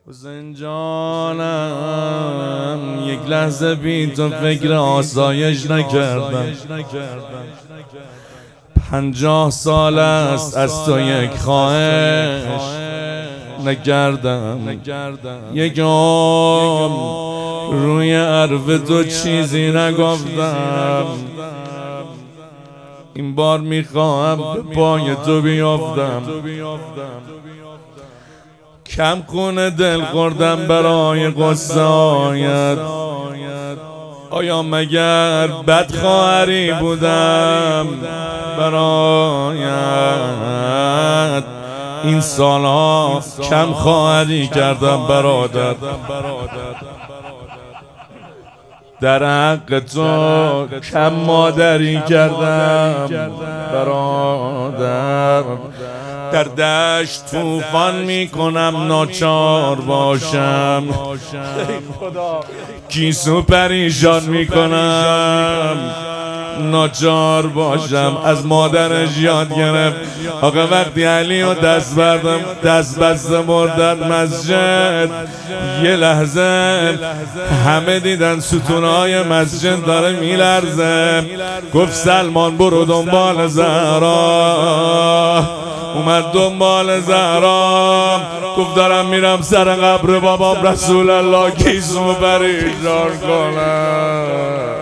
حسین جانم یک لحظه بی تو فکر آسایش نکردم. 50 سال است از تو یک خواهش نکردم. یک روی حرف تو چیزی نگفتم. این بار میخواهم به پای تو بیافتم. کم خون دل خوردم برای قصه هایت. آیا مگر بدخواهری بودم برایت؟ این سالها کم خواهری کردم برادر. در حق تو کم مادری کردم برادر. در دشت طوفان میکنم ناچار باشم. کیسو پریشان میکنم ناچار باشم. از مادرش یاد گرفت. آقا وقتی علی و دست بسته بردن مسجد، یه لحظه همه دیدن ستونهای مسجد داره میلرزه. گفت سلمان برو دنبال زهرا. اومد دنبال زهرا. گفت دارم میرم سر قبر بابام رسول الله کیسو پریشان کنم.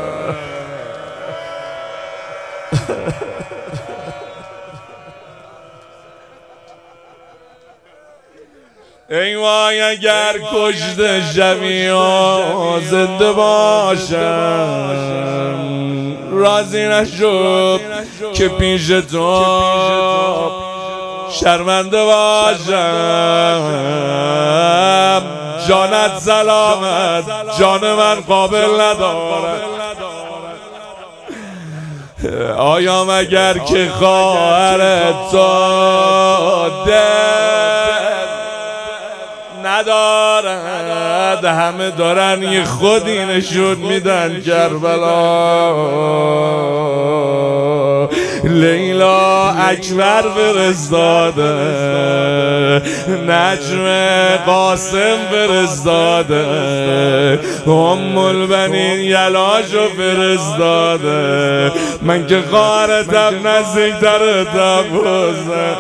ای وای اگر کشته شوی و زنده باشم، راضی نشو که پیش تو شرمنده باشم. جانت سلامت، جان من قابل ندارد. آیا مگر که خواهر تو ندارد؟ همه دارن یه خودی نشون میدن کربلا. لیلا اکبر فرستاده، نجم قاسم فرستاده، البنین یلاشو فرستاده. من که خواهرتم نزدیکترتم بزن.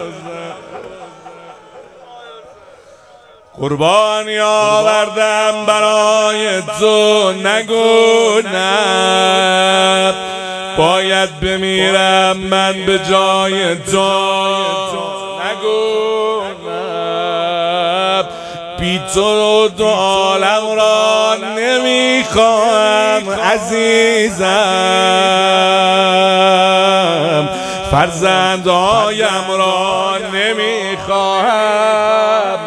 قربانی آوردم برای تو، نگو نه. باید بمیرم من به جای تو، نگو نه. بی تو دو عالم را نمیخواهم عزیزم. فرزندهایم را نمیخواهم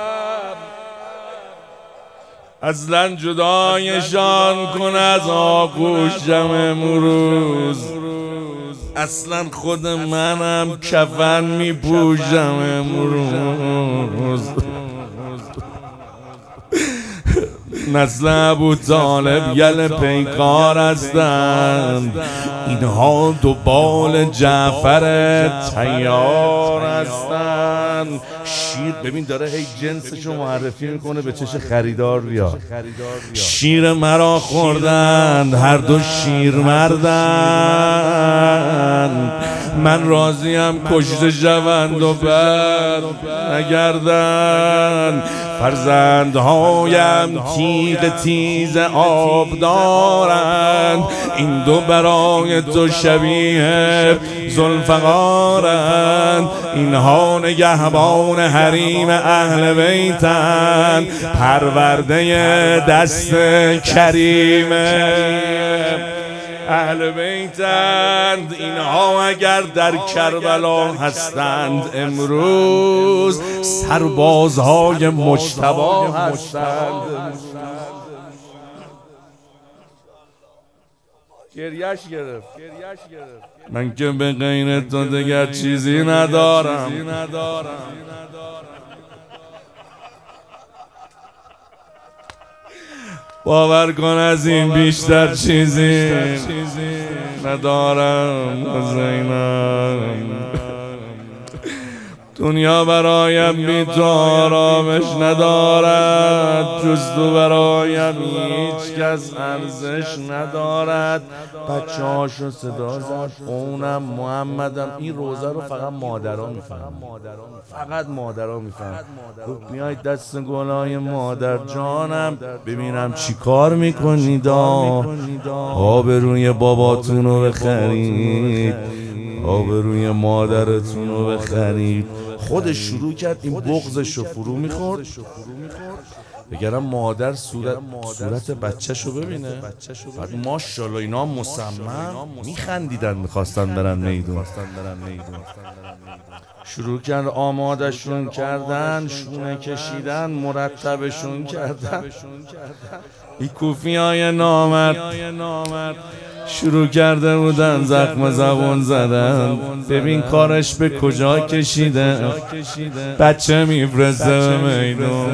اصلا جدایشان کن از آغوشم امروز. اصلا خود منم کفن میپوشم امروز. نسل ابوطالب یل پیکار هستند، اینها دنبال جعفر طیار هستند. شیر ببین داره هی جنسشو معرفی میکنه به چش خریدار بیاد. شیر مرا خوردند، هر دو شیر مردند. من راضیم کشته شوند و بر نگردند. فرزندهایم تیغ تیز آب دارند. این دو برای تو شبیه ذوالفقارند. اینها نگهبان حریم اهل بیتند، پرورده دست کریم اهل بیتند. اینها اگر در کربلا هستند امروز، سربازهای مجتبی هستند. گریش گرفت. من که به غیر تو دیگر چیزی ندارم. باور کن از این بیشتر چیزی ندارم. زینب تو دنیا برایم بی تو آرامش ندارد، جز تو برایم هیچ کس ارزش ندارد. بچه هاشو صدا زد، اونم محمدم. این روزه رو فقط مادرها میفهمن، فقط مادرها میفهمن. گفت بیاید دست گلای مادر جانم ببینم چی کار میکنید، آبروی باباتون رو بخرید، آبروی مادرتون رو بخرید. خودش شروع کرد این بغضش رو فرو میخورد، بگرم مادر صورت بچه‌ش رو ببینه. بعد ماشاءالله اینا مصمم میخندیدن، میخواستن برن میدون. شروع کرد آمادشون کردن، شونه کشیدن، مرتبشون کردن. این کوفیای نامرد شروع کرده بودن زخم زبون زدن. ببین کارش به کجا کشیده، بچه میفرسته به میدون.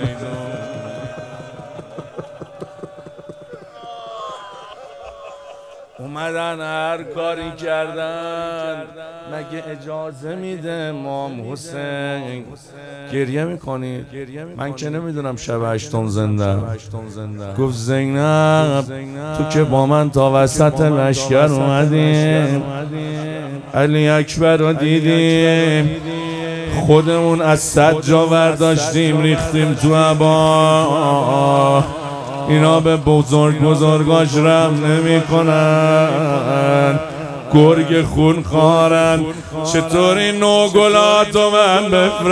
اومدن هر کاری کردن، مگه اجازه میده امام حسین؟ گریه میکنی؟ من که نمیدونم شب 8 زنده. گفت زینب تو که با من تا وسط لشکر اومدیم، علی اکبر رو دیدیم، خودمون از سجا برداشتیم ریختیم تو عبا. اینا به بزرگاش رحم نمی کنن، گرگ خون خارن. چطوری نوگلاتو من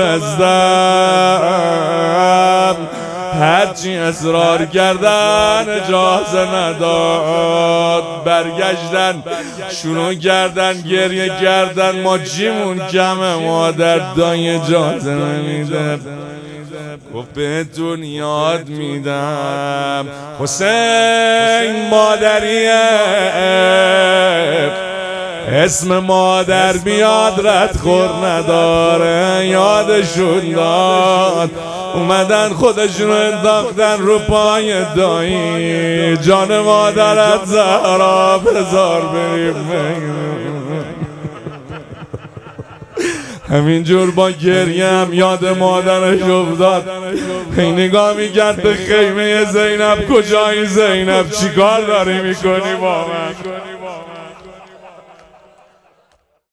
بفرستم؟ هرچی اصرار کردن اجازه نداد. برگشتن شروع کردن گریه کردن، ما جیمون کمه، مادر دای اجازه نمیده. گفت بهتون یاد میدم حسین مادریه، اسم مادر بیاد ردخور نداره. یادشون داد، اومدن خودشون انداختن رو پای دایی. جان مادرت زهرا بذار بریم. همینجور با گریم یاد مادرش افتاد. هی نگاه میکرد به خیمه زینب. کجایی زینب؟ چیکار داری میکنی با من؟